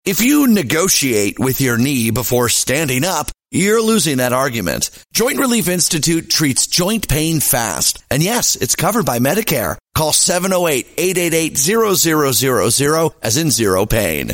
If you negotiate with your knee before standing up, you're losing that argument. Joint Relief Institute treats joint pain fast. And yes, it's covered by Medicare. Call 708-888-0000 as in zero pain.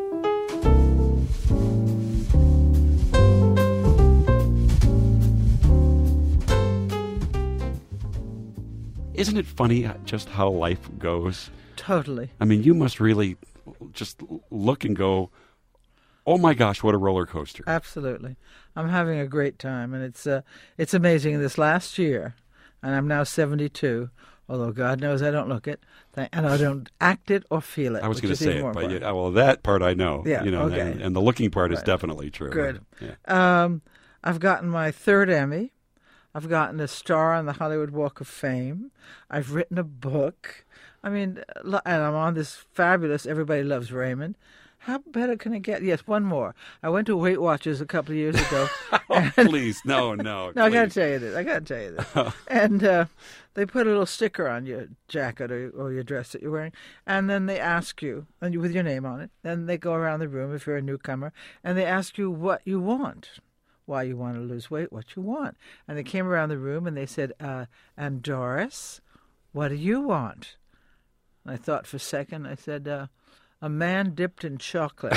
Isn't it funny just how life goes? Totally. I mean, you must really just look and go, oh my gosh, what a roller coaster. Absolutely. I'm having a great time, and it's amazing. This last year, and I'm now 72, although God knows I don't look it, and I don't act it or feel it. I was going to say it, but important. well, that part I know. Yeah, okay. And the looking part is Right. definitely true. Good. Yeah. I've gotten my third Emmy. I've gotten a star on the Hollywood Walk of Fame. I've written a book. I mean, and I'm on this fabulous Everybody Loves Raymond. How better can it get? Yes, one more. I went to Weight Watchers a couple of years ago. Oh, please, no. No, I got to tell you this. And they put a little sticker on your jacket or your dress that you're wearing, and then they ask you, with your name on it, then they go around the room if you're a newcomer, and they ask you what you want. Why you want to lose weight, what you want. And they came around the room and they said, and Doris, what do you want? And I thought for a second. I said, a man dipped in chocolate.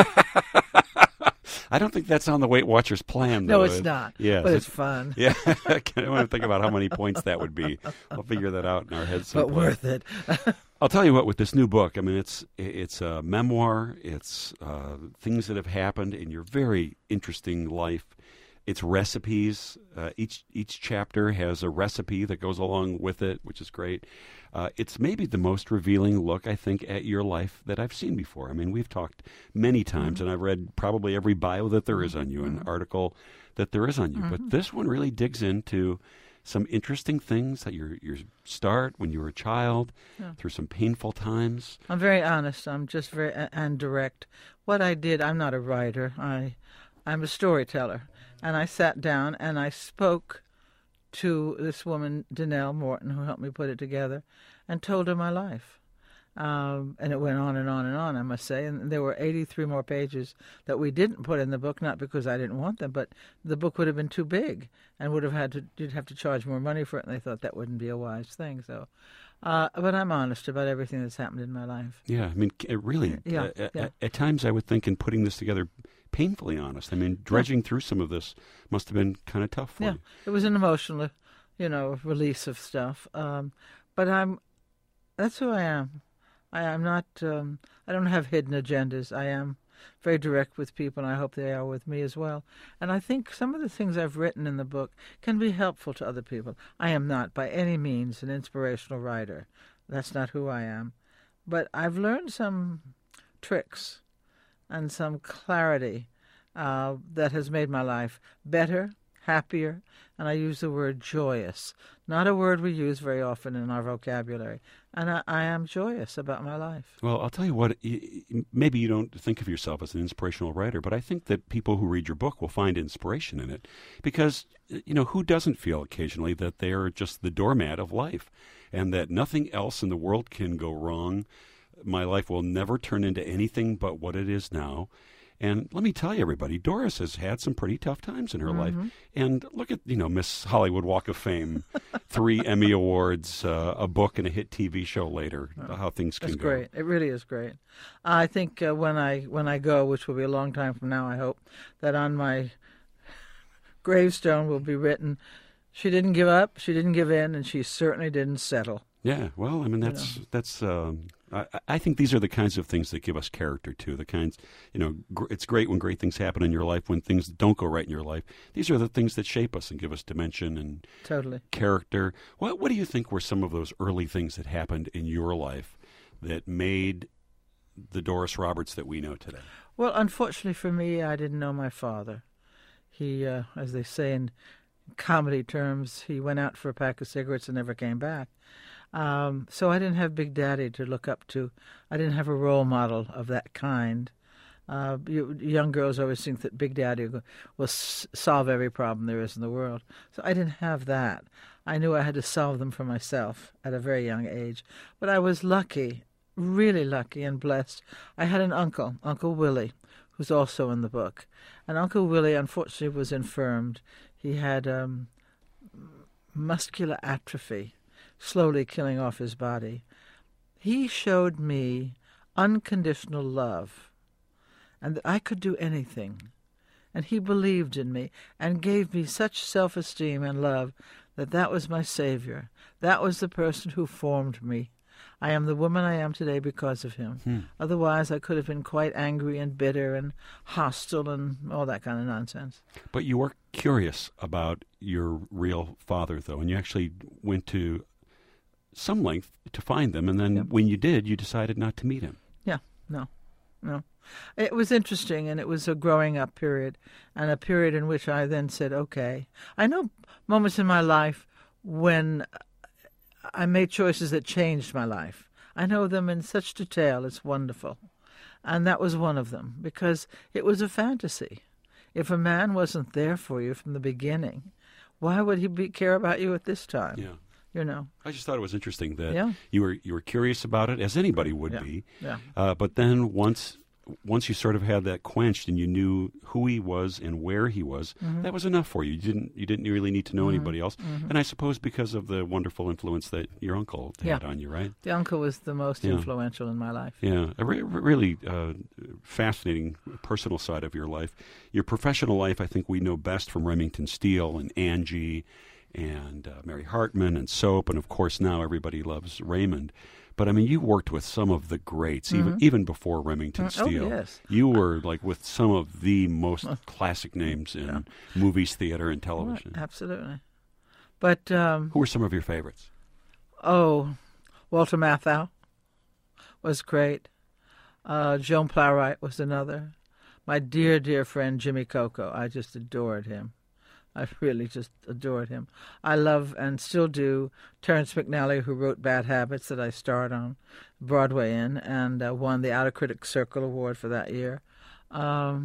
I don't think that's on the Weight Watchers plan, though. No, it's not. Yeah, but it's fun. Yeah, I want to think about how many points that would be. I'll figure that out in our heads sometime. But worth it. I'll tell you what, with this new book, I mean, it's a memoir. It's things that have happened in your very interesting life. It's recipes. Each chapter has a recipe that goes along with it, which is great. It's maybe the most revealing look, I think, at your life that I've seen before. I mean, we've talked many times, and I've read probably every bio that there is on you, an article that there is on you. But this one really digs into some interesting things that your start when you were a child, through some painful times. I'm very honest. I'm just very and direct. What I did, I'm not a writer. I'm a storyteller. And I sat down and I spoke to this woman, Danelle Morton, who helped me put it together, and told her my life. And it went on and on and on, I must say. And there were 83 more pages that we didn't put in the book, not because I didn't want them, but the book would have been too big and you'd have to charge more money for it. And they thought that wouldn't be a wise thing. So, but I'm honest about everything that's happened in my life. Yeah, I mean, it really, at times I would think in putting this together, painfully honest. I mean, dredging through some of this must have been kind of tough for you. It was an emotional, release of stuff. But that's who I am. I'm not, I don't have hidden agendas. I am very direct with people, and I hope they are with me as well. And I think some of the things I've written in the book can be helpful to other people. I am not by any means an inspirational writer. That's not who I am. But I've learned some tricks and some clarity that has made my life better, happier, and I use the word joyous, not a word we use very often in our vocabulary. And I am joyous about my life. Well, I'll tell you what, maybe you don't think of yourself as an inspirational writer, but I think that people who read your book will find inspiration in it because, who doesn't feel occasionally that they're just the doormat of life and that nothing else in the world can go wrong. My life will never turn into anything but what it is now. And let me tell you, everybody, Doris has had some pretty tough times in her life. And look at, Miss Hollywood Walk of Fame, 3 Emmy Awards, a book, and a hit TV show later, how things can go. It's great. It really is great. I think when I go, which will be a long time from now, I hope, that on my gravestone will be written, she didn't give up, she didn't give in, and she certainly didn't settle. Yeah, well, I mean, that's I think these are the kinds of things that give us character, too. The kinds, it's great when great things happen in your life, when things don't go right in your life. These are the things that shape us and give us dimension and character. What do you think were some of those early things that happened in your life that made the Doris Roberts that we know today? Well, unfortunately for me, I didn't know my father. He, as they say in comedy terms, he went out for a pack of cigarettes and never came back. So I didn't have Big Daddy to look up to. I didn't have a role model of that kind. Young girls always think that Big Daddy will solve every problem there is in the world. So I didn't have that. I knew I had to solve them for myself at a very young age. But I was lucky really lucky and blessed. I had an uncle, Uncle Willie, who's also in the book. And Uncle Willie, unfortunately, was infirmed. He had muscular atrophy, slowly killing off his body. He showed me unconditional love, and that I could do anything. And he believed in me and gave me such self-esteem and love that was my savior. That was the person who formed me. I am the woman I am today because of him. Otherwise, I could have been quite angry and bitter and hostile and all that kind of nonsense. But you were curious about your real father, though, and you actually went to some length to find them, and then when you did, you decided not to meet him. Yeah, no. It was interesting, and it was a growing up period, and a period in which I then said, okay. I know moments in my life when I made choices that changed my life. I know them in such detail, it's wonderful. And that was one of them, because it was a fantasy. If a man wasn't there for you from the beginning, why would he care about you at this time? Yeah. You know. I just thought it was interesting that you were curious about it, as anybody would be. Yeah. But then once you sort of had that quenched and you knew who he was and where he was, that was enough for you. You didn't really need to know anybody else. And I suppose because of the wonderful influence that your uncle had on you, right? The uncle was the most influential in my life. Yeah, a really fascinating personal side of your life. Your professional life, I think we know best from Remington Steele and Angie and Mary Hartman and Soap, and of course now everybody loves Raymond. But I mean, you worked with some of the greats, even before Remington Steele. Oh, yes. You were like with some of the most classic names in movies, theater, and television. Right, absolutely. But who were some of your favorites? Oh, Walter Matthau was great. Joan Plowright was another. My dear, dear friend Jimmy Coco. I just adored him. I really just adored him. I love and still do Terrence McNally, who wrote Bad Habits that I starred on Broadway in and won the Outer Critics Circle Award for that year. I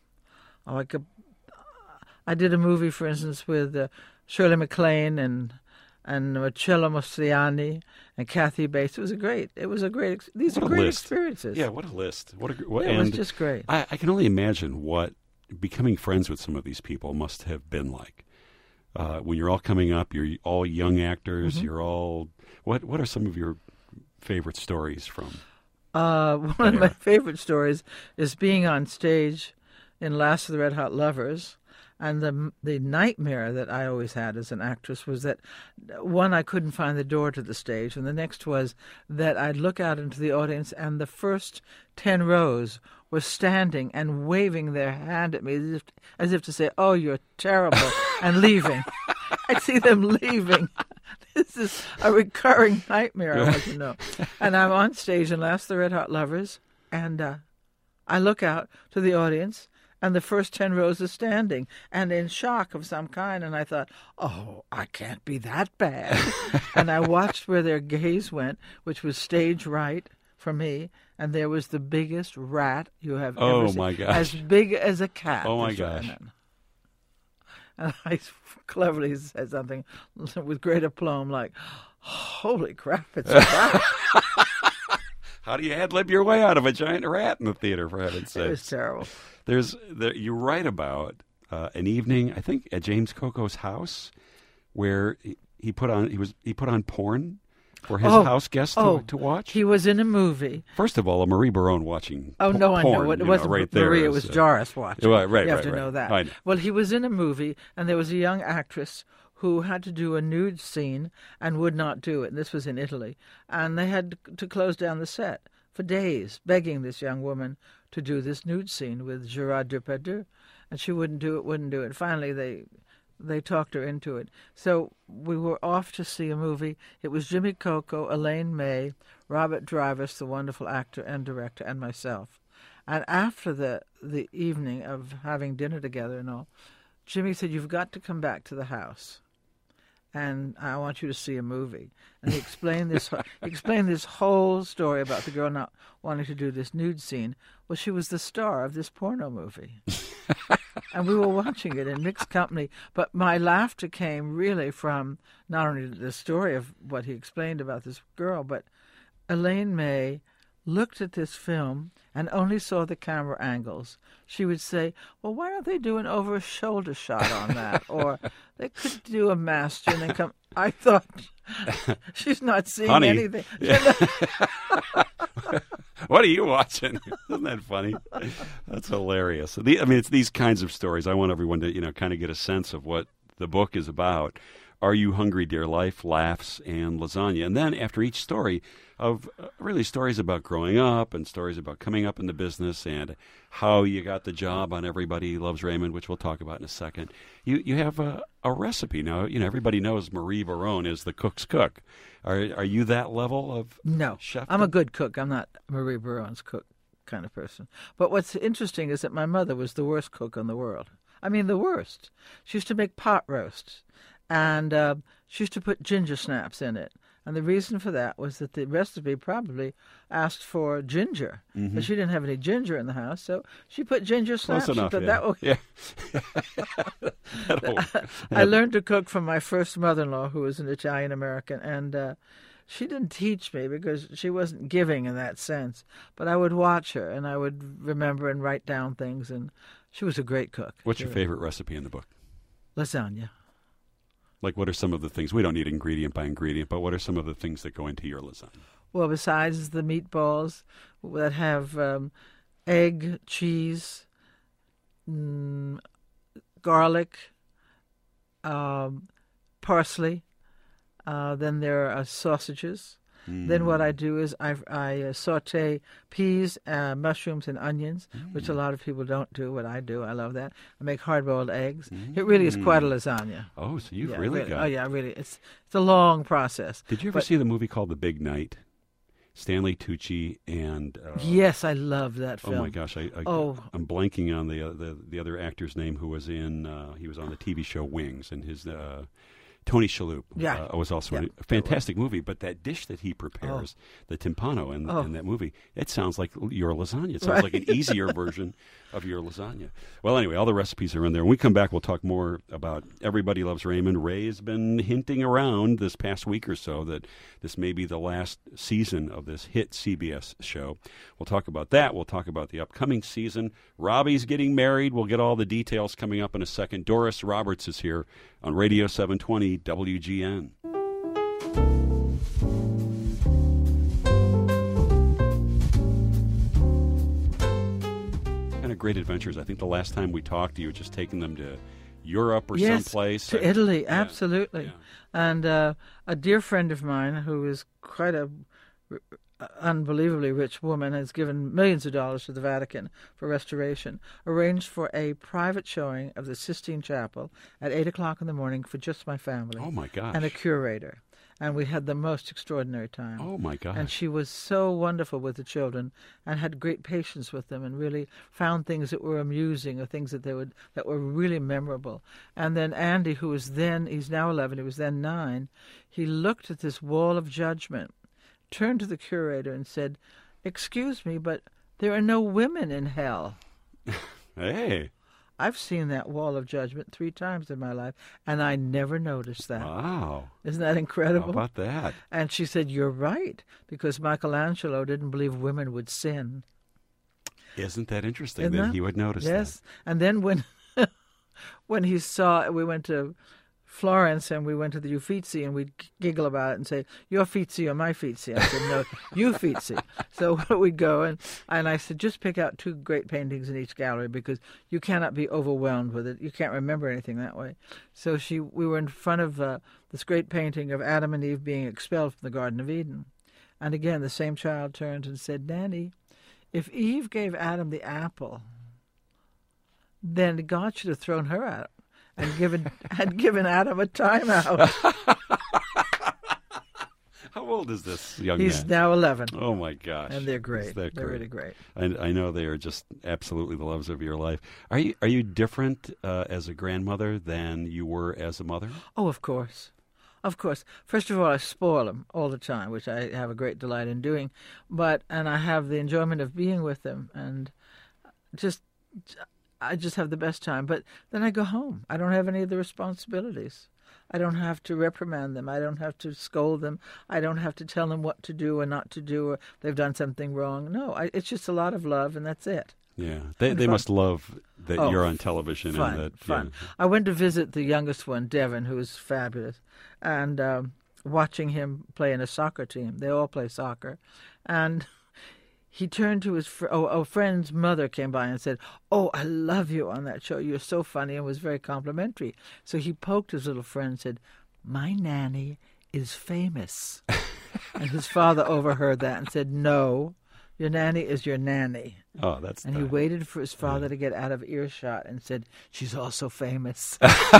did a movie, for instance, with Shirley MacLaine and Marcello Mastroianni and Kathy Bates. These are great experiences. Yeah, what a list. It was just great. I can only imagine what becoming friends with some of these people must have been like. When you're all coming up, you're all young actors. You're all what are some of your favorite stories from? One of my favorite stories is being on stage in Last of the Red Hot Lovers, and the nightmare that I always had as an actress was that, one, I couldn't find the door to the stage, and the next was that I'd look out into the audience and the first 10 rows were standing and waving their hand at me as if to say, "Oh, you're terrible," and leaving. I'd see them leaving. This is a recurring nightmare, I want you to know. And I'm on stage in Last of the Red Hot Lovers, and I look out to the audience, and the first 10 rows are standing and in shock of some kind. And I thought, oh, I can't be that bad. And I watched where their gaze went, which was stage right for me. And there was the biggest rat you have ever seen. Oh, my gosh. As big as a cat. Oh, my gosh. And I cleverly said something with great aplomb like, holy crap, it's a rat. How do you ad-lib your way out of a giant rat in the theater, for heaven's sake? It was terrible. You write about an evening, I think, at James Coco's house, where he put on porn for his house guests to watch. He was in a movie. First of all, a Marie Barone watching. Oh no, porn, I know it wasn't right there. Marie. It was Joris watching. Right, you have to know that. Well, he was in a movie, and there was a young actress who had to do a nude scene and would not do it. And this was in Italy, and they had to close down the set for days, begging this young woman to do this nude scene with Gérard Depardieu, and she wouldn't do it. Finally, they talked her into it. So we were off to see a movie. It was Jimmy Coco, Elaine May, Robert Drivers, the wonderful actor and director, and myself. And after the evening of having dinner together and all, Jimmy said, "You've got to come back to the house, and I want you to see a movie." And he explained this whole story about the girl not wanting to do this nude scene. Well, she was the star of this porno movie. And we were watching it in mixed company. But my laughter came really from not only the story of what he explained about this girl, but Elaine May looked at this film and only saw the camera angles, she would say, well, why don't they do an over-shoulder shot on that? Or they could do a master and then come. I thought, she's not seeing Honey. anything. What are you watching? Isn't that funny? That's hilarious. It's these kinds of stories. I want everyone to, kind of get a sense of what the book is about. Are You Hungry, Dear Life? Laughs and Lasagna. And then after each story of really stories about growing up and stories about coming up in the business and how you got the job on Everybody Loves Raymond, which we'll talk about in a second, you have a recipe. Now, everybody knows Marie Barone is the cook's cook. Are you that level of No, chef? I'm a good cook. I'm not Marie Barone's cook kind of person. But what's interesting is that my mother was the worst cook in the world. I mean, the worst. She used to make pot roasts, and she used to put ginger snaps in it. And the reason for that was that the recipe probably asked for ginger, but she didn't have any ginger in the house, so she put ginger snaps. Close enough, She thought yeah. I learned to cook from my first mother-in-law, who was an Italian-American, and she didn't teach me because she wasn't giving in that sense. But I would watch her, and I would remember and write down things, and she was a great cook. What's your favorite recipe in the book? Lasagna. Like, what are some of the things? We don't need ingredient by ingredient, but what are some of the things that go into your lasagna? Well, besides the meatballs that have egg, cheese, garlic, parsley, then there are sausages. Then what I do is I saute peas, mushrooms, and onions, which a lot of people don't do. What I do, I love that. I make hard-boiled eggs. It really is quite a lasagna. Oh, so you've Yeah, really got. Oh yeah, really. It's a long process. Did you ever see the movie called The Big Night? Stanley Tucci and. Yes, I love that film. Oh my gosh, I'm blanking on the other actor's name who was in. He was on the TV show Wings, and his. Tony Shalhoub was also in a fantastic movie, but that dish that he prepares, the timpano in that movie, it sounds like your lasagna. It sounds like an easier version of your lasagna. Well, anyway, all the recipes are in there. When we come back, we'll talk more about Everybody Loves Raymond. Ray's been hinting around this past week or so that this may be the last season of this hit CBS show. We'll talk about that. We'll talk about the upcoming season. Robbie's getting married. We'll get all the details coming up in a second. Doris Roberts is here on Radio 720 WGN. Kind of great adventures. I think the last time we talked, you were just taking them to Europe or someplace. To Italy, absolutely. Yeah. And a dear friend of mine who is quite a unbelievably rich woman, has given millions of dollars to the Vatican for restoration, arranged for a private showing of the Sistine Chapel at 8 o'clock in the morning for just my family. Oh, my gosh. And a curator. And we had the most extraordinary time. Oh, my gosh. And she was so wonderful with the children and had great patience with them and really found things that were amusing or things that were really memorable. And then Andy, who was then, he's now 11, he was then 9, he looked at this wall of judgment, turned to the curator and said, "Excuse me, but there are no women in hell." Hey. I've seen that wall of judgment 3 times in my life, and I never noticed that. Wow. Isn't that incredible? How about that? And she said, "You're right, because Michelangelo didn't believe women would sin." Isn't that interesting that he would notice that? Yes. And then when he saw, we went to Florence and we went to the Uffizi and we'd giggle about it and say, "Your Uffizi or my Uffizi?" I said, "No, Uffizi." So we'd go and I said, "Just pick out 2 great paintings in each gallery because you cannot be overwhelmed with it. You can't remember anything that way." So we were in front of this great painting of Adam and Eve being expelled from the Garden of Eden. And again, the same child turned and said, "Nanny, if Eve gave Adam the apple, then God should have thrown her out and given Adam a timeout." How old is this young man? He's now 11. Oh, my gosh. And they're great. They're really great. I know they are just absolutely the loves of your life. Are you different as a grandmother than you were as a mother? Oh, of course. Of course. First of all, I spoil them all the time, which I have a great delight in doing. And I have the enjoyment of being with them, and I just have the best time. But then I go home. I don't have any of the responsibilities. I don't have to reprimand them. I don't have to scold them. I don't have to tell them what to do or not to do, or they've done something wrong. No, it's just a lot of love, and that's it. Yeah, they must love that you're on television. Fun, and that, fun. Yeah. I went to visit the youngest one, Devin, who is fabulous, and watching him play in a soccer team. They all play soccer, and he turned to his a friend's mother came by and said, "Oh, I love you on that show. You're so funny," and was very complimentary. So he poked his little friend and said, "My nanny is famous." And his father overheard that and said, "No, your nanny is your nanny." Oh, that's And he waited for his father to get out of earshot and said, "She's also famous."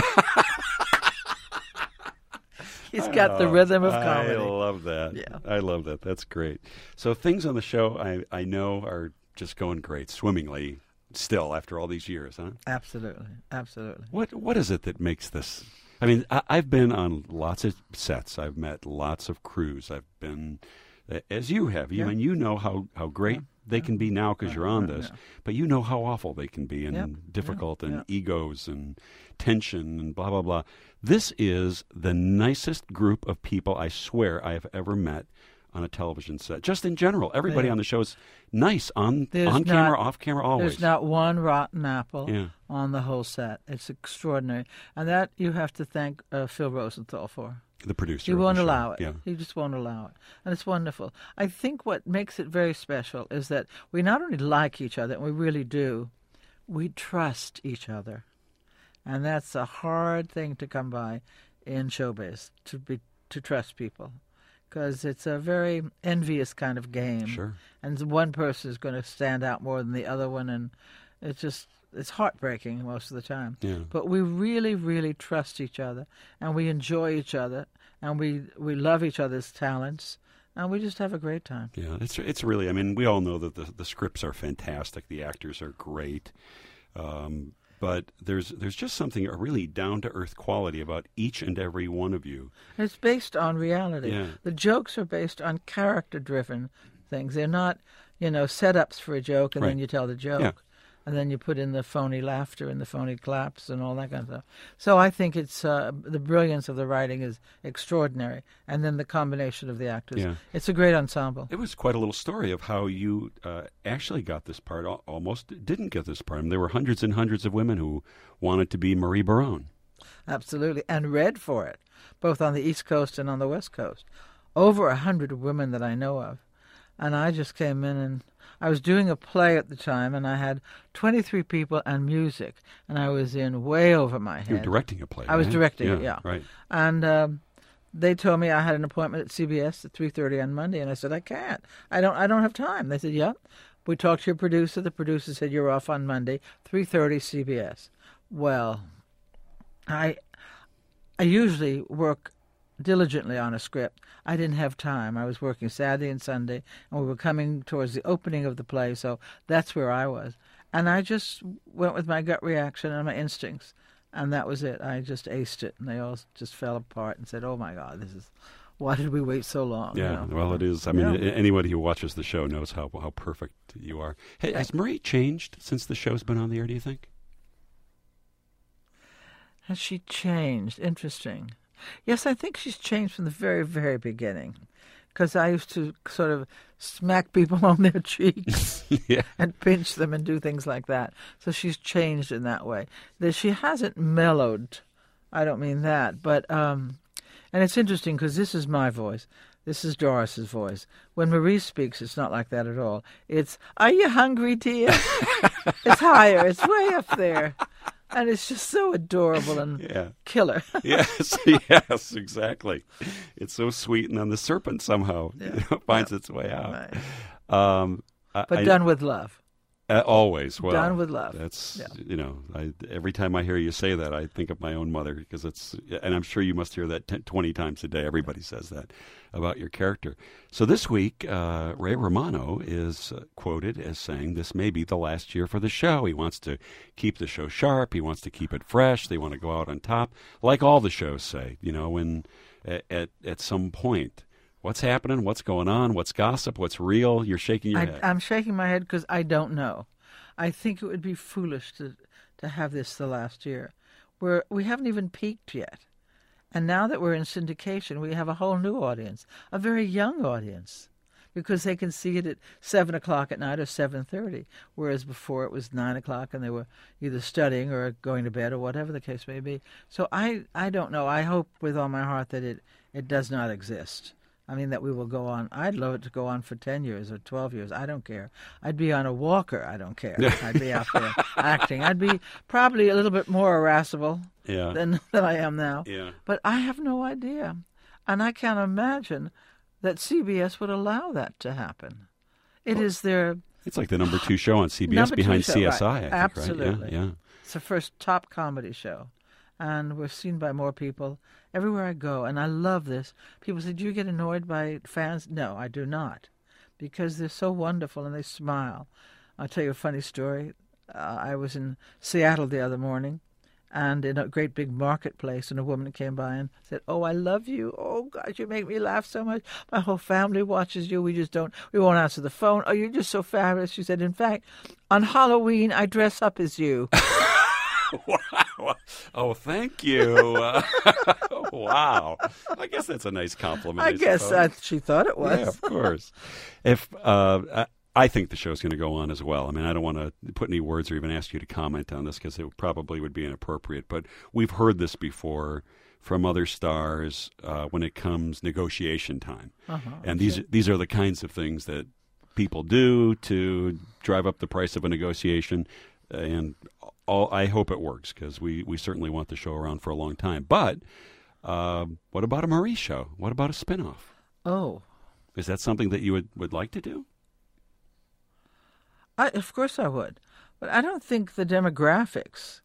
He's got the rhythm of comedy. I love that. Yeah. I love that. That's great. So things on the show I know are just going great, swimmingly still after all these years, huh? Absolutely. Absolutely. What is it that makes this? I mean, I've been on lots of sets. I've met lots of crews. I've been, as you have. Yeah. I mean, you know how great they can be now because you're on this, but you know how awful they can be and difficult and egos and tension and blah, blah, blah. This is the nicest group of people, I swear, I have ever met on a television set. Just in general, everybody on the show is nice, on camera, off camera, always. There's not one rotten apple on the whole set. It's extraordinary. And that you have to thank Phil Rosenthal for. The producer. He won't allow it. Yeah. He just won't allow it. And it's wonderful. I think what makes it very special is that we not only like each other, and we really do, we trust each other. And that's a hard thing to come by in showbiz, to trust people. Because it's a very envious kind of game. Sure. And one person is going to stand out more than the other one, and it's heartbreaking most of the time. Yeah. But we really, really trust each other, and we enjoy each other, and we love each other's talents, and we just have a great time. Yeah, it's really, I mean, we all know that the scripts are fantastic, the actors are great, but there's just something, a really down-to-earth quality about each and every one of you. It's based on reality. Yeah. The jokes are based on character-driven things. They're not, setups for a joke, and then you tell the joke. Yeah. And then you put in the phony laughter and the phony claps and all that kind of stuff. So I think it's the brilliance of the writing is extraordinary, and then the combination of the actors. Yeah. It's a great ensemble. It was quite a little story of how you actually got this part, almost didn't get this part. I mean, there were hundreds and hundreds of women who wanted to be Marie Barone. Absolutely, and read for it, both on the East Coast and on the West Coast. Over 100 women that I know of. And I just came in, and I was doing a play at the time, and I had 23 people and music, and I was in way over my head. You were directing a play. I was directing it, yeah. Right. And they told me I had an appointment at CBS at 3:30 on Monday, and I said, I can't. I don't have time. They said, yeah. We talked to your producer. The producer said, you're off on Monday, 3:30 CBS. Well, I usually work diligently on a script. I didn't have time. I was working Saturday and Sunday, and we were coming towards the opening of the play, so that's where I was. And I just went with my gut reaction and my instincts, and that was it. I just aced it, and they all just fell apart and said, oh, my God, why did we wait so long? Yeah, well, it is. I mean, anybody who watches the show knows how perfect you are. Hey, has Marie changed since the show's been on the air, do you think? Has she changed? Interesting. Yes, I think she's changed from the very, very beginning, because I used to sort of smack people on their cheeks and pinch them and do things like that. So she's changed in that way. She hasn't mellowed. I don't mean that, but and it's interesting because this is my voice. This is Doris's voice. When Marie speaks, it's not like that at all. It's, are you hungry, dear? It's higher. It's way up there. And it's just so adorable and killer. Yes, exactly. It's so sweet, and then the serpent somehow finds its way out. Right. But done with love. Always. Well, done with love. That's, every time I hear you say that, I think of my own mother, because and I'm sure you must hear that 20 times a day. Everybody says that about your character. So this week, Ray Romano is quoted as saying this may be the last year for the show. He wants to keep the show sharp. He wants to keep it fresh. They want to go out on top, like all the shows say, when at some point. What's happening? What's going on? What's gossip? What's real? You're shaking your head. I'm shaking my head because I don't know. I think it would be foolish to have this the last year. We haven't even peaked yet. And now that we're in syndication, we have a whole new audience, a very young audience, because they can see it at 7 o'clock at night or 7:30, whereas before it was 9 o'clock and they were either studying or going to bed or whatever the case may be. So I don't know. I hope with all my heart that it does not exist. I mean, that we will go on. I'd love it to go on for 10 years or 12 years. I don't care. I'd be on a walker. I don't care. I'd be out there acting. I'd be probably a little bit more irascible than I am now. Yeah. But I have no idea. And I can't imagine that CBS would allow that to happen. It is their... It's like the number 2 show on CBS behind show, CSI, right. I think, Absolutely. right? Yeah. It's the first top comedy show. And we're seen by more people everywhere I go. And I love this. People say, do you get annoyed by fans? No, I do not. Because they're so wonderful and they smile. I'll tell you a funny story. I was in Seattle the other morning and in a great big marketplace, and a woman came by and said, oh, I love you. Oh, God, you make me laugh so much. My whole family watches you. We won't answer the phone. Oh, you're just so fabulous. She said, in fact, on Halloween, I dress up as you. Wow. Oh, thank you. Wow. I guess that's a nice compliment. I guess she thought it was. Yeah, of course. I think the show's going to go on as well. I mean, I don't want to put any words or even ask you to comment on this because it probably would be inappropriate. But we've heard this before from other stars when it comes negotiation time. And these are the kinds of things that people do to drive up the price of a negotiation. And I hope it works because we certainly want the show around for a long time. But what about a Marie show? What about a spinoff? Oh. Is that something that you would like to do? Of course I would. But I don't think the demographics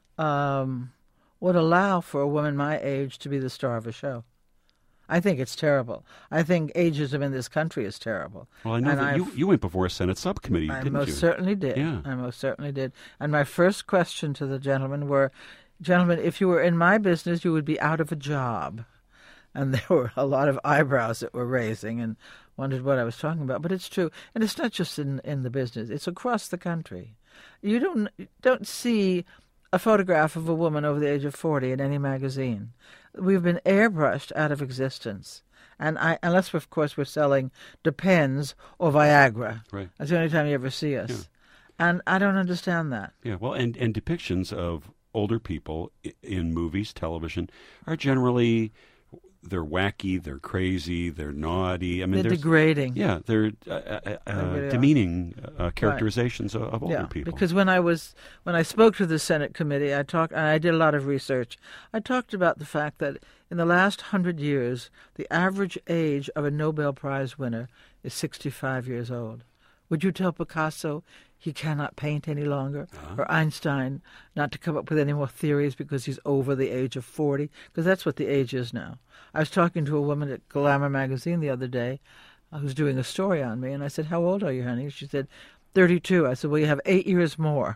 would allow for a woman my age to be the star of a show. I think it's terrible. I think ageism in this country is terrible. Well, I know that you went before a Senate subcommittee, didn't you? I most certainly did. Yeah. I most certainly did. And my first question to the gentlemen were, gentlemen, if you were in my business, you would be out of a job. And there were a lot of eyebrows that were raising and wondered what I was talking about. But it's true. And it's not just in the business. It's across the country. You don't see a photograph of a woman over the age of 40 in any magazine. We've been airbrushed out of existence. And unless, of course, we're selling Depends or Viagra. Right. That's the only time you ever see us. Yeah. And I don't understand that. Yeah, well, and depictions of older people in movies, television, are generally... They're wacky, they're crazy, they're naughty. I mean, they're degrading. Yeah, they're really demeaning characterizations of older people. Because when I spoke to the Senate committee, I did a lot of research. I talked about the fact that in the last 100 years, the average age of a Nobel Prize winner is 65 years old. Would you tell Picasso he cannot paint any longer, or Einstein not to come up with any more theories because he's over the age of 40? Because that's what the age is now. I was talking to a woman at Glamour magazine the other day who's doing a story on me, and I said, how old are you, honey? She said, 32. I said, well, you have 8 years more.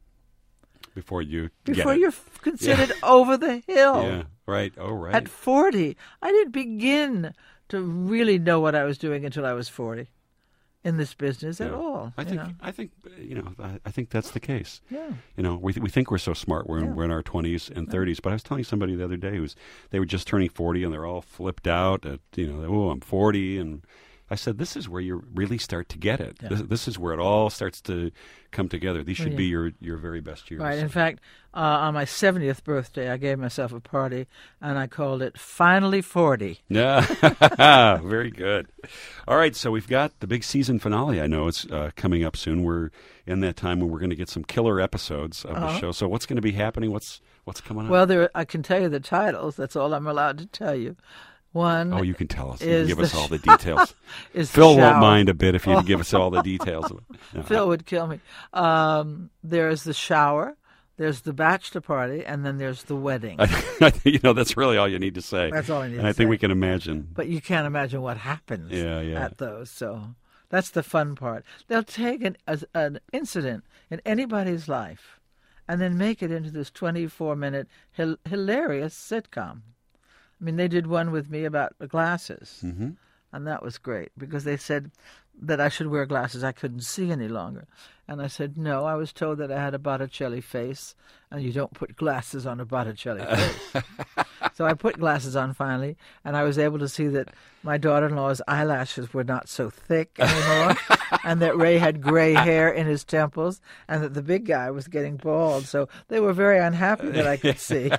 Before you're considered over the hill. Yeah, right. Oh, right. At 40. I didn't begin to really know what I was doing until I was 40. In this business at all. I think that's the case. Yeah. You know, we think we're so smart. We're in our 20s and 30s. But I was telling somebody the other day they were just turning 40 and they're all flipped out at, I'm 40, and I said, this is where you really start to get it. Yeah. This is where it all starts to come together. These should be your very best years. Right. In fact, on my 70th birthday, I gave myself a party, and I called it Finally 40. Yeah. Very good. All right, so we've got the big season finale. I know it's coming up soon. We're in that time when we're going to get some killer episodes of the show. So what's going to be happening? What's coming up? Well, I can tell you the titles. That's all I'm allowed to tell you. One. Oh, you can tell us. You can give us all the details. Phil won't mind a bit if you give us all the details. Phil would kill me. There's the shower, there's the bachelor party, and then there's the wedding. That's really all you need to say. That's all I need to say. And I think we can imagine. But you can't imagine what happens at those. So that's the fun part. They'll take an incident in anybody's life and then make it into this 24-minute hilarious sitcom. I mean, they did one with me about the glasses, and that was great because they said that I should wear glasses. I couldn't see any longer. And I said, no, I was told that I had a Botticelli face, and you don't put glasses on a Botticelli face. So I put glasses on finally, and I was able to see that my daughter-in-law's eyelashes were not so thick anymore, and that Ray had gray hair in his temples, and that the big guy was getting bald. So they were very unhappy that I could see.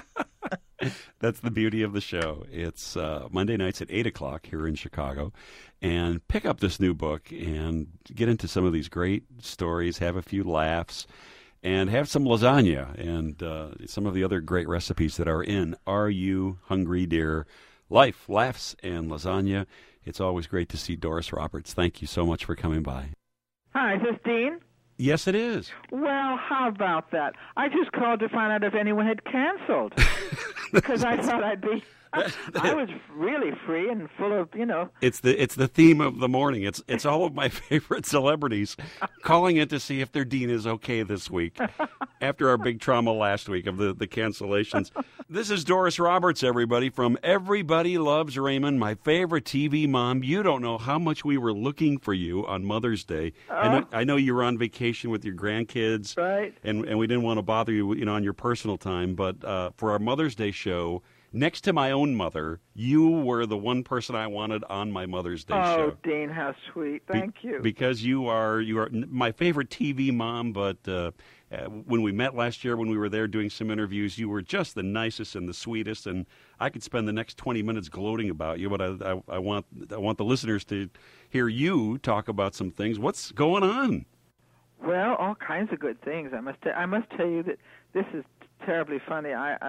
That's the beauty of the show. It's Monday nights at 8 o'clock here in Chicago. And pick up this new book and get into some of these great stories, have a few laughs, and have some lasagna and some of the other great recipes that are in Are You Hungry, Dear? Life, Laughs, and Lasagna. It's always great to see Doris Roberts. Thank you so much for coming by. Hi, is this Dean? Yes, it is. Well, how about that? I just called to find out if anyone had canceled because I thought I'd be. I was really free and full of, It's the theme of the morning. It's all of my favorite celebrities calling in to see if their dean is okay this week after our big trauma last week of the cancellations. This is Doris Roberts, everybody, from Everybody Loves Raymond, my favorite TV mom. You don't know how much we were looking for you on Mother's Day. I know you were on vacation with your grandkids, right? And we didn't want to bother you, on your personal time. But for our Mother's Day show, next to my own mother, you were the one person I wanted on my Mother's Day show. Oh, Dean, how sweet. Thank you. Because you are my favorite TV mom, but when we met last year, when we were there doing some interviews, you were just the nicest and the sweetest, and I could spend the next 20 minutes gloating about you, but I want the listeners to hear you talk about some things. What's going on? Well, all kinds of good things. I must tell you that this is terribly funny.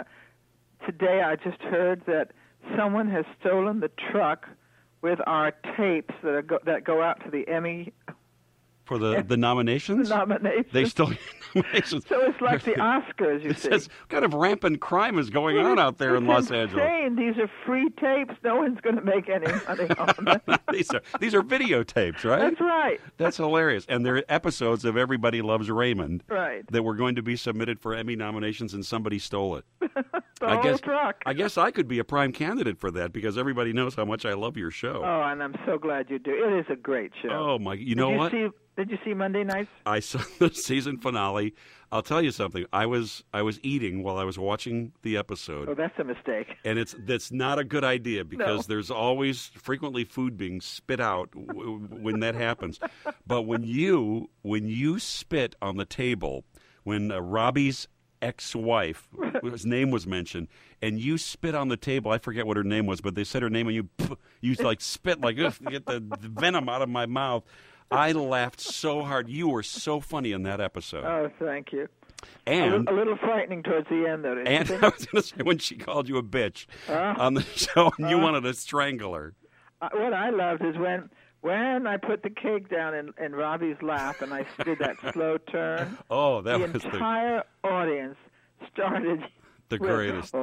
Today I just heard that someone has stolen the truck with our tapes that go out to the Emmy. For the nominations? The nominations. They stole your nominations. So it's like the Oscars, you see. What kind of rampant crime is going on out there in Los Angeles? Insane. These are free tapes. No one's going to make any money on them. These are videotapes, right? That's right. That's hilarious. And they're episodes of Everybody Loves Raymond. Right. That were going to be submitted for Emmy nominations, and somebody stole it. The whole truck. I guess I could be a prime candidate for that because everybody knows how much I love your show. Oh, and I'm so glad you do. It is a great show. Oh, my. You know what? Did you see Monday nights? I saw the season finale. I'll tell you something. I was eating while I was watching the episode. Oh, that's a mistake. And that's not a good idea because there's always frequently food being spit out when that happens. But when you spit on the table, when Robbie's ex-wife, whose name was mentioned, and you spit on the table. I forget what her name was, but they said her name, and you like spit like this to get the venom out of my mouth. I laughed so hard. You were so funny in that episode. Oh, thank you. And a little frightening towards the end, though. And I was going to say when she called you a bitch on the show, and you wanted to strangle her. What I loved is when I put the cake down in Robbie's lap and I did that slow turn. Oh, that was the entire audience started. The greatest.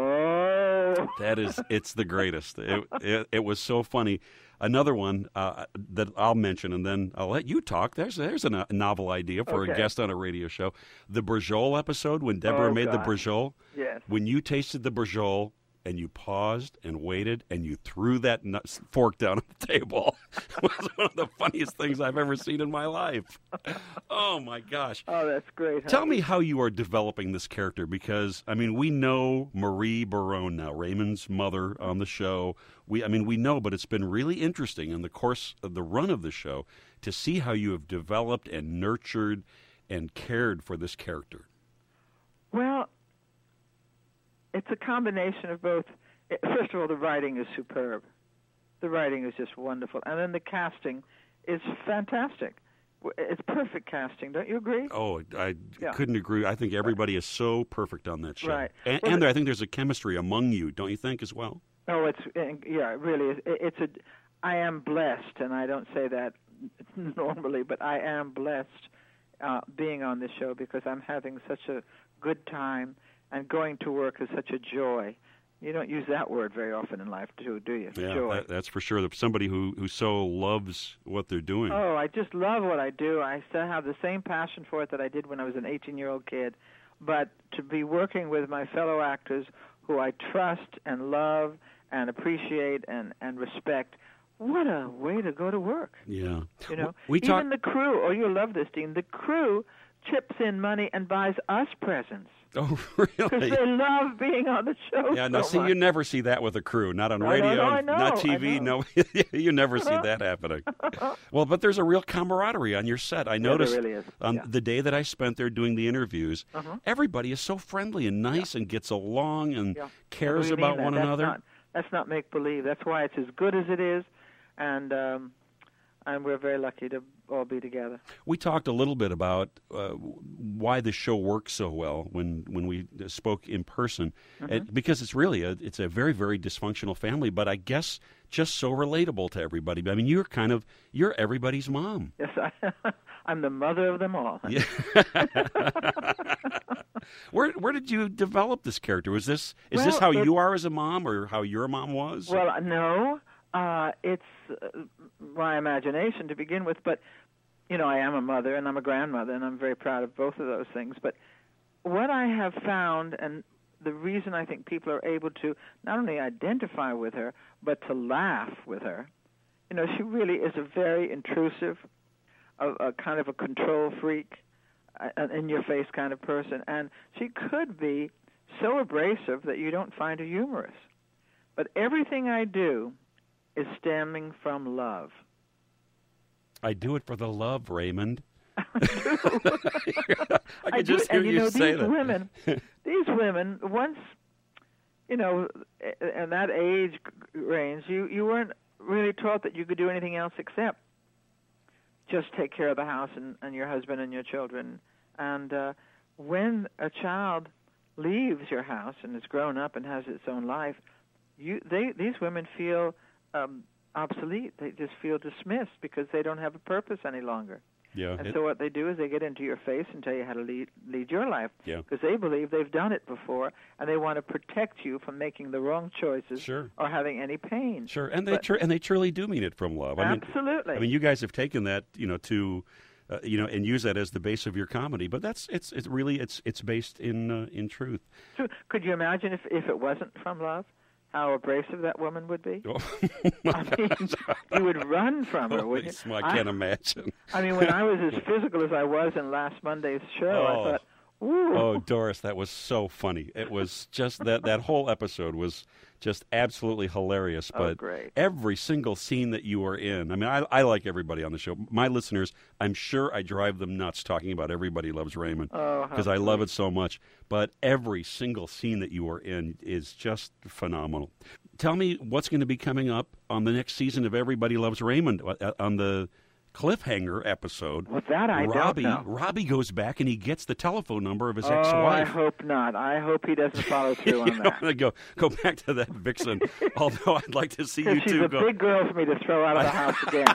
Oh, it's the greatest. It was so funny. Another one that I'll mention, and then I'll let you talk. There's a novel idea for a guest on a radio show. The Brajol episode, when Deborah made the Brajol. Yes. When you tasted the Brajol and you paused and waited and you threw that fork down on the table, it was one of the funniest things I've ever seen in my life. Oh, my gosh. Oh, that's great. Tell me how you are developing this character because, we know Marie Barone now, Raymond's mother on the show. We know, but it's been really interesting in the course of the run of the show to see how you have developed and nurtured and cared for this character. Well, it's a combination of both. First of all, the writing is superb. The writing is just wonderful. And then the casting is fantastic. It's perfect casting. Don't you agree? Oh, I couldn't agree. I think everybody is so perfect on that show. Right. And I think there's a chemistry among you, don't you think, as well? Oh, it really is. I am blessed, and I don't say that normally, but I am blessed being on this show because I'm having such a good time, and going to work is such a joy. You don't use that word very often in life, do you? Yeah, joy. That's for sure. Somebody who so loves what they're doing. Oh, I just love what I do. I still have the same passion for it that I did when I was an 18-year-old kid. But to be working with my fellow actors who I trust and love and appreciate and respect, what a way to go to work. Yeah. You know, even the crew, you'll love this, Dean, the crew chips in money and buys us presents. Oh, Because really? they love being on the show. Yeah, no, so see, much. you never see that with a crew. Not on No, radio, no, I know, not I TV. know. No, you never see that happening. Well, but there's a real camaraderie on your set. I noticed there really is. Yeah. the day that I spent there doing the interviews, everybody is so friendly and nice and gets along and Yeah. cares We mean about that. one another. That's not make-believe. That's why it's as good as it is, and we're very lucky to all be together. We talked a little bit about why the show works so well when we spoke in person, because it's really it's a very, very dysfunctional family, but I guess just so relatable to everybody. I mean, you're everybody's mom. Yes, I'm the mother of them all. Yeah. Where did you develop this character? Is this how you are as a mom, or how your mom was? Well, no, it's my imagination to begin with, but I am a mother and I'm a grandmother, and I'm very proud of both of those things. But what I have found, and the reason I think people are able to not only identify with her, but to laugh with her, she really is a very intrusive, a kind of a control freak, an in-your-face kind of person, and she could be so abrasive that you don't find her humorous. But everything I do is stemming from love. I do it for the love, Raymond. I I could do, just hear and you say these that. these women, once, in that age range, you weren't really taught that you could do anything else except just take care of the house and your husband and your children. And when a child leaves your house and is grown up and has its own life, these women feel obsolete. They just feel dismissed because they don't have a purpose any longer. Yeah. And so what they do is they get into your face and tell you how to lead your life. Yeah. Because they believe they've done it before, and they want to protect you from making the wrong choices Sure. or having any pain. Sure, and they truly do mean it from love. Absolutely. I mean, you guys have taken that, to, and use that as the base of your comedy. But it's really based in truth. So could you imagine if it wasn't from love, how abrasive that woman would be? Oh, I mean, you would run from her, holy wouldn't you? I can't imagine. I mean, when I was as physical as I was in last Monday's show, I thought, ooh. Oh, Doris, that was so funny. It was just that whole episode was just absolutely hilarious. But great. Every single scene that you were in, I mean, I like everybody on the show. My listeners, I'm sure I drive them nuts talking about Everybody Loves Raymond because I love it so much. But every single scene that you were in is just phenomenal. Tell me what's going to be coming up on the next season of Everybody Loves Raymond on the cliffhanger episode. Well, that I don't know. Robbie goes back and he gets the telephone number of his I ex-wife. hope not. I hope he doesn't follow through on that. I'm going to go back to that vixen, although I'd like to see you She's two a go. big girl for me to throw out of the house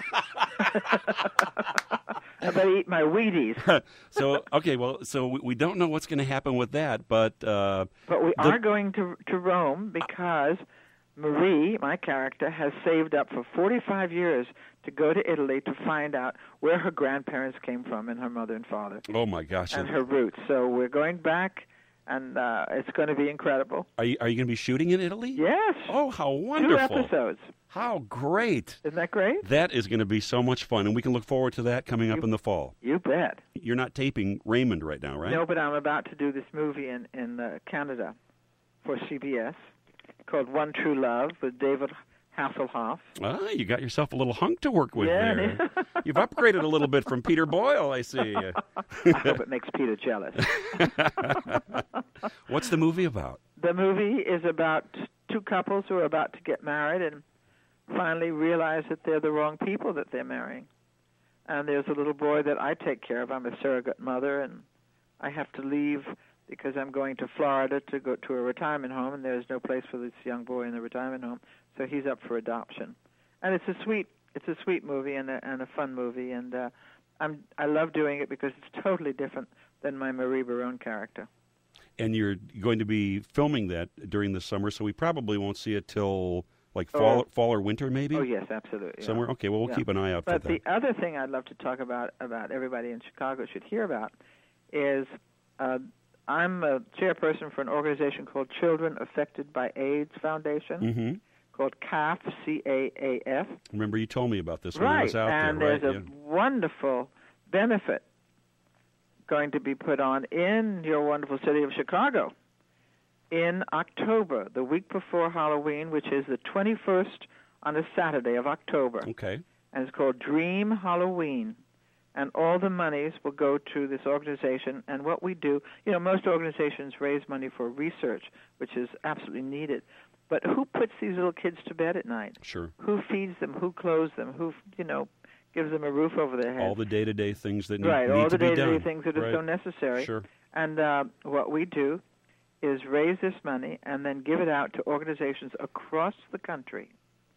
again. I better eat my Wheaties. So we don't know what's going to happen with that, but we are going to Rome because Marie, my character, has saved up for 45 years to go to Italy to find out where her grandparents came from and her mother and father. Oh, my gosh. And her roots. So we're going back, and it's going to be incredible. Are you going to be shooting in Italy? Yes. Oh, how wonderful. 2 episodes. How great. Isn't that great? That is going to be so much fun, and we can look forward to that coming up in the fall. You bet. You're not taping Raymond right now, right? No, but I'm about to do this movie in Canada for CBS called One True Love with David Hasselhoff. Ah, you got yourself a little hunk to work with Yeah. there. You've upgraded a little bit from Peter Boyle, I see. I hope it makes Peter jealous. What's the movie about? The movie is about 2 couples who are about to get married and finally realize that they're the wrong people that they're marrying. And there's a little boy that I take care of. I'm a surrogate mother, and I have to leave because I'm going to Florida to go to a retirement home, and there's no place for this young boy in the retirement home, so he's up for adoption. And it's a sweet movie and a fun movie, and I love doing it because it's totally different than my Marie Barone character. And you're going to be filming that during the summer, so we probably won't see it till like fall or winter, maybe? Oh, yes, absolutely. Yeah. Somewhere? Okay, well, we'll keep an eye out for that. But the other thing I'd love to talk about everybody in Chicago should hear about is I'm a chairperson for an organization called Children Affected by AIDS Foundation, called CAF, C-A-A-F. Remember you told me about this when I was out and there, there's a wonderful benefit going to be put on in your wonderful city of Chicago in October, the week before Halloween, which is the 21st on a Saturday of October. Okay. And it's called Dream Halloween. And all the monies will go to this organization. And what we do, most organizations raise money for research, which is absolutely needed. But who puts these little kids to bed at night? Sure. Who feeds them? Who clothes them? Who, gives them a roof over their head? All the day-to-day things that need all to the be done. day-to-day things that are so necessary. Sure. And what we do is raise this money and then give it out to organizations across the country.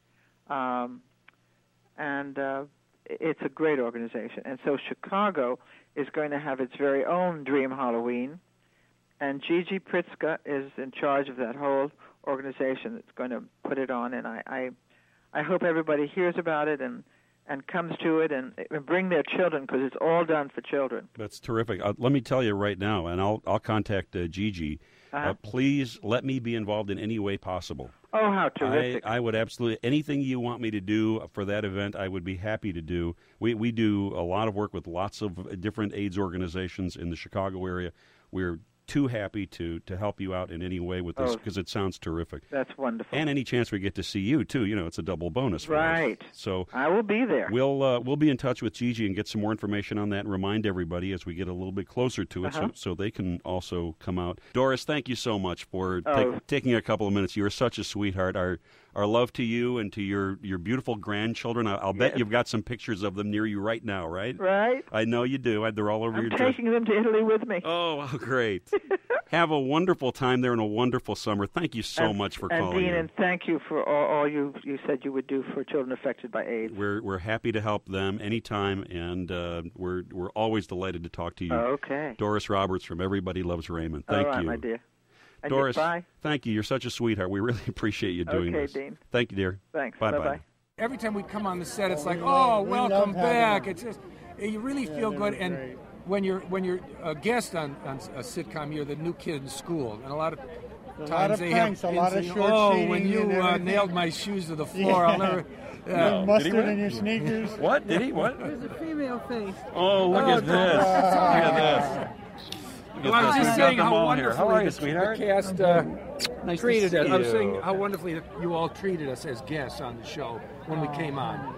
It's a great organization. And so Chicago is going to have its very own Dream Halloween, and Gigi Pritzker is in charge of that whole organization that's going to put it on. And I hope everybody hears about it and comes to it and bring their children, because it's all done for children. That's terrific. Let me tell you right now, and I'll contact Gigi. Please let me be involved in any way possible. Oh, how terrific. I would absolutely, anything you want me to do for that event, I would be happy to do. We do a lot of work with lots of different AIDS organizations in the Chicago area. We're too happy to help you out in any way with this, because it sounds terrific. That's wonderful. And any chance we get to see you, too. It's a double bonus for us. Right. So I will be there. We'll be in touch with Gigi and get some more information on that and remind everybody as we get a little bit closer to it so they can also come out. Doris, thank you so much for taking a couple of minutes. You are such a sweetheart. Our love to you and to your beautiful grandchildren. I'll bet you've got some pictures of them near you right now, right? Right. I know you do. They're all over your dress. I'm taking them to Italy with me. Oh, how great. Have a wonderful time there and a wonderful summer. Thank you so much for calling. And Dean, in. and thank you for all you said you would do for children affected by AIDS. We're happy to help them anytime, and we're always delighted to talk to you. Okay. Doris Roberts from Everybody Loves Raymond. Thank all right, you. my dear. And Doris, bye. Thank you. You're such a sweetheart. We really appreciate you doing this. Okay, Dean. Thank you, dear. Thanks. Bye-bye. Bye-bye. Every time we come on the set, it's like, oh, welcome back. It's just, you really feel good. And when you're a guest on a sitcom, you're the new kid in school, and a lot of times they pranks, have. A lot of short oh, when cheating you and nailed my shoes to the floor, I'll never. Mustard in your sneakers. What? Did he? What? There's a female face. Oh, look at this. Look at this. Well, I was just saying how wonderfully How are you, sweetheart? the cast Nice treated to us. see I was you. saying how wonderfully you all treated us as guests on the show when we came on.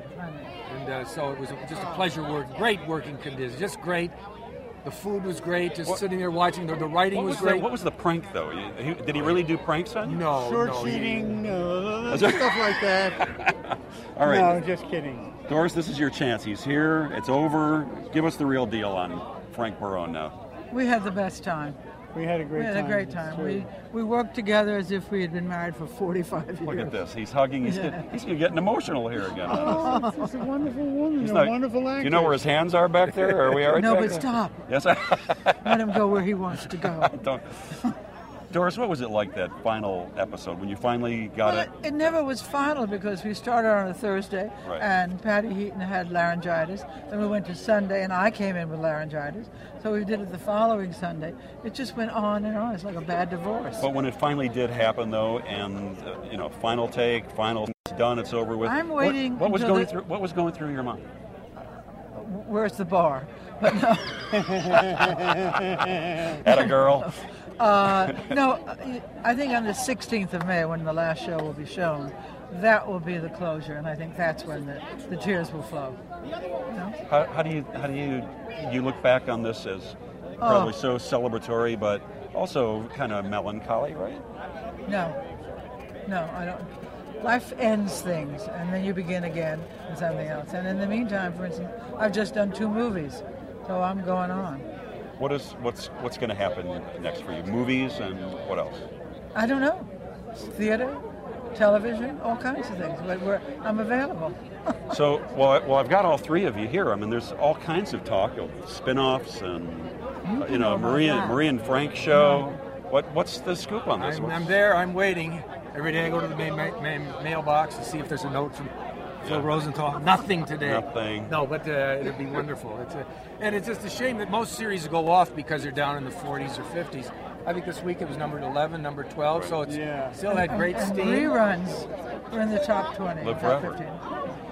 And so it was just a pleasure great working conditions, just great. The food was great, just sitting there watching. The writing was great. What was the prank, though? Did he really do pranks on you? No, Short cheating, stuff like that. All right. No, just kidding. Doris, this is your chance. He's here. It's over. Give us the real deal on Frank Barone now. We had the best time. We had a great time. We had a great time. We worked together as if we had been married for 45 years. Look at this. He's hugging. He's getting emotional here again. Oh, she's a wonderful woman, He's a not- wonderful actor. You know where his hands are back there? Are we all right? No, back but there? stop. Yes. Let him go where he wants to go. Don't. Doris, what was it like, that final episode when you finally got Well, it? it never was final because we started on a Thursday, Right. and Patty Heaton had laryngitis. Then we went to Sunday, and I came in with laryngitis. So we did it the following Sunday. It just went on and on. It's like a bad divorce. But when it finally did happen, though, and final take, final, it's done, it's over with. I'm waiting What was until going the- through? What was going through your mind? Where's the bar? But no. At a girl. No, I think on the 16th of May, when the last show will be shown, that will be the closure, and I think that's when the tears will flow. You know? How do you look back on this as probably so celebratory, but also kind of melancholy, right? No, I don't. Life ends things, and then you begin again with something else. And in the meantime, for instance, I've just done 2 movies, so I'm going on. What's going to happen next for you? Movies and what else? I don't know. Theater, television, all kinds of things. But I'm available. So, well, I've got all 3 of you here. I mean, there's all kinds of talk of spin-offs and Maria and Frank show. What's the scoop on this? I'm there. I'm waiting. Every day I go to the mailbox to see if there's a note from Phil Rosenthal. Nothing today. Nothing. No, but it'll be wonderful. And it's just a shame that most series go off because they're down in the 40s or 50s. I think this week it was number 11, number 12, so it's still had great and steam. Reruns were in the top 20, Live top forever. 15.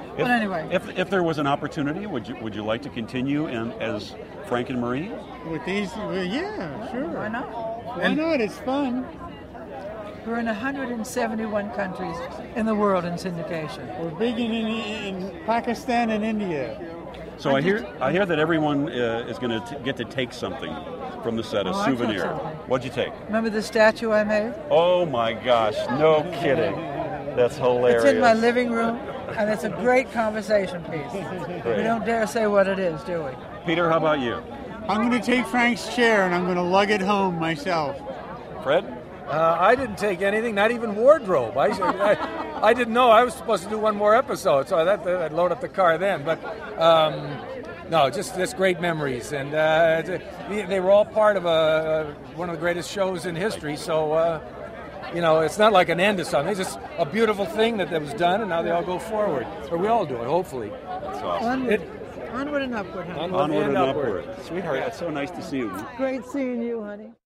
But anyway. If there was an opportunity, would you like to continue as Frank and Marie? With these, well, yeah, sure. Why not? Why not? It's fun. We're in 171 countries in the world in syndication. We're big in Pakistan and India. So I hear that everyone is going to get to take something from the set, a I took souvenir. something. What'd you take? Remember the statue I made? Oh my gosh, no kidding. That's hilarious. It's in my living room, and it's a great conversation piece. We don't dare say what it is, do we? Peter, how about you? I'm going to take Frank's chair and I'm going to lug it home myself. Fred? I didn't take anything, not even wardrobe. I didn't know I was supposed to do one more episode, so I'd load up the car then. But no, just great memories, and they were all part of one of the greatest shows in history. So it's not like an end to something. It's just a beautiful thing that was done, and now they all go forward, or we all do it, hopefully. That's awesome. Onward and upward, honey. Onward and upward. Sweetheart, it's so nice to see you. Great seeing you, honey.